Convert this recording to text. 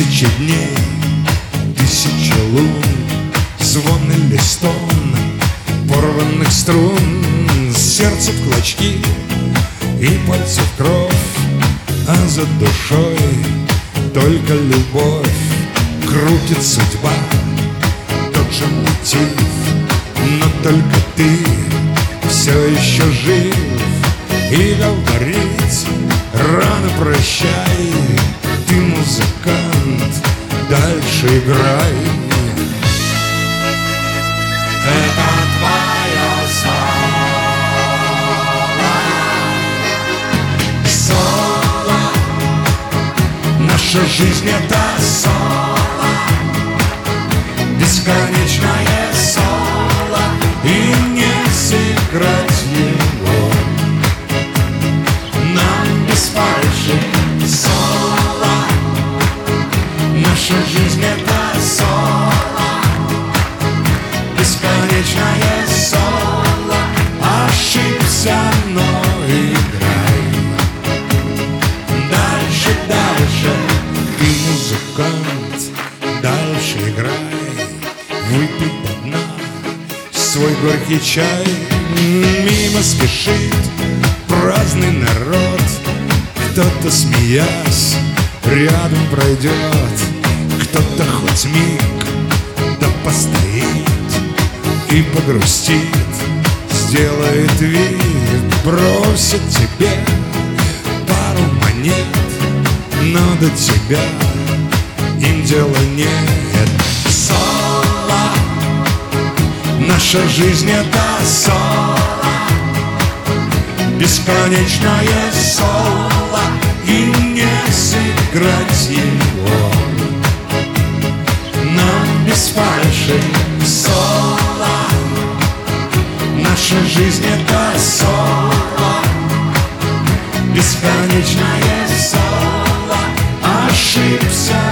Тысячи дней, тысячи лун, звон или стон порванных струн, сердце в клочки и пальцы в кровь, а за душой только любовь. Крутит судьба, тот же мотив, но только ты все еще жив. И говорить рано прощай, ты музыкант, дальше играй. Это твое соло, наша жизнь это соло, бесконечное соло, и не сыграть его нам без фальши. Соло, наша жизнь это соло, бесконечное соло. Ошибся, но играй. Дальше, дальше, ты музыкант, дальше играй. Выпей до дна свой горький чай. Мимо спешит праздный народ, кто-то, смеясь, рядом пройдет, кто-то хоть миг да постоит и погрустит, сделает вид, бросит тебе пару монет, но до тебя им дела нет. Соло, наша жизнь это соло, бесконечное соло, и не сыграть его нам без фальши. Соло, наша жизнь это соло, бесконечное соло. Ошибся,